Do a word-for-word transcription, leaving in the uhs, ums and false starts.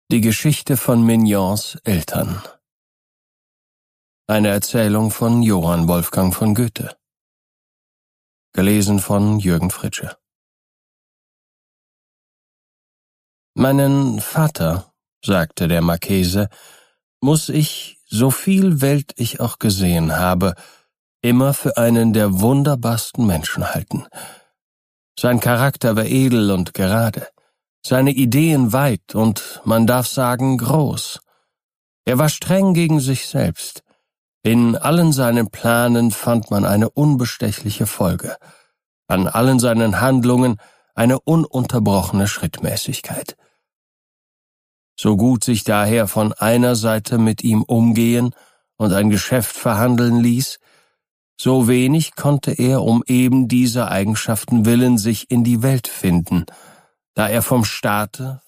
Die Geschichte von Mignons Eltern. Eine Erzählung von Johann Wolfgang von Goethe. Gelesen von Jürgen Fritsche. Meinen Vater, sagte der Marchese, muss ich, so viel Welt ich auch gesehen habe, immer für einen der wunderbarsten Menschen halten. Sein Charakter war edel und gerade, seine Ideen weit und, man darf sagen, groß. Er war streng gegen sich selbst. In allen seinen Planen fand man eine unbestechliche Folge, an allen seinen Handlungen eine ununterbrochene Schrittmäßigkeit. So gut sich daher von einer Seite mit ihm umgehen und ein Geschäft verhandeln ließ, so wenig konnte er um eben dieser Eigenschaften willen sich in die Welt finden, da er vom Staate,